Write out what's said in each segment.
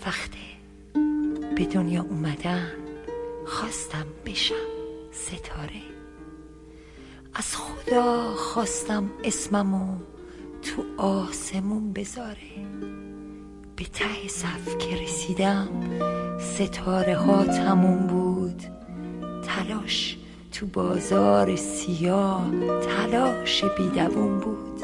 وقت به دنیا اومدن خواستم بشم ستاره. از خدا خواستم اسممو تو آسمون بذاره. به ته صف که رسیدم ستاره ها تموم بود. تلاش تو بازار سیاه تلاش بیدوون بود.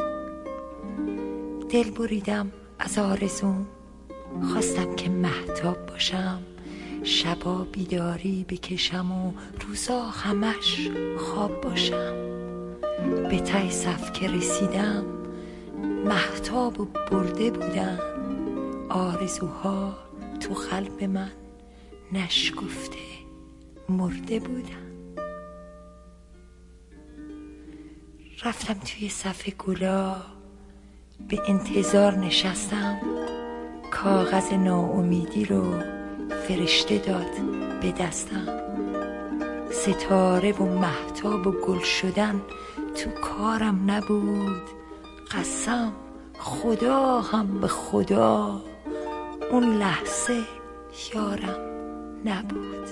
دل بریدم از آرزوم، خواستم که مهتاب باشم، شبا بیداری بکشم و روزا همش خواب باشم. به ته صف که رسیدم مهتاب و برده بودن. آرزوها تو قلب من نشکفته مرده بودن. رفتم توی صف گلا، به انتظار نشستم. کاغذ ناامیدی رو فرشته داد به دستم. ستاره و مهتاب و گل شدن تو کارم نبود. قسم خدا هم به خدا اون لحظه یارم نبود.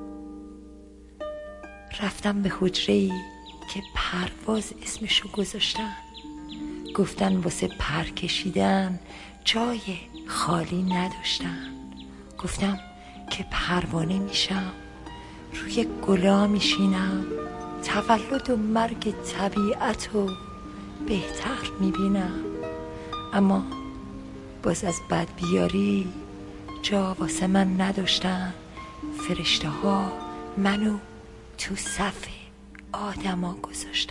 رفتم به حجره‌ای که پرواز اسمشو گذاشتن. گفتن واسه پر کشیدن جای خالی نداشتن. گفتم که پروانه میشم، روی گلا میشینم، تولد و مرگ طبیعت رو بهتر میبینم. اما باز از بد بیاری جا واسه من نداشتن. فرشته ها منو تو صف آدما گذاشتن.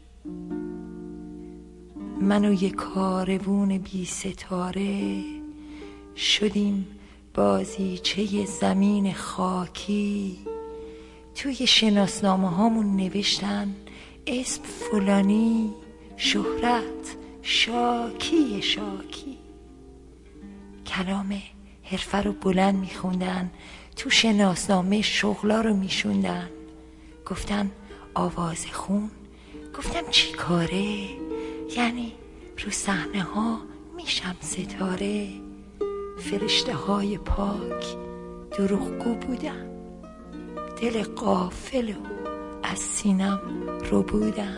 منو یه کاروون بی ستاره شدیم بازیچه زمین خاکی. توی شناسنامه هامون نوشتن اسم فلانی، شهرت شاکی شاکی. کلام حرفه رو بلند میخوندن، تو شناسنامه شغلا رو میشوندن. گفتن آواز خون. گفتم چی کاره؟ یعنی رو صحنه ها میشم ستاره. فرشته های پاک دروغگو بودن، دل غافل و از سینم رو بودن.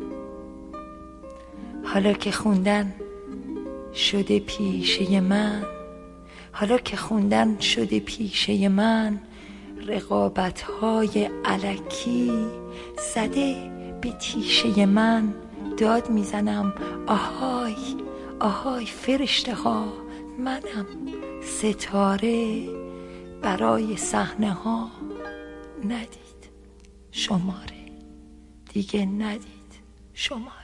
حالا که خوندن شده پیشه من، حالا که خوندن شده پیشه من، رقابت‌های الکی زده به تیشه من. داد میزنم آهای آهای فرشته ها، منم ستاره. برای صحنه ها ندید شماره، دیگه ندید شماره.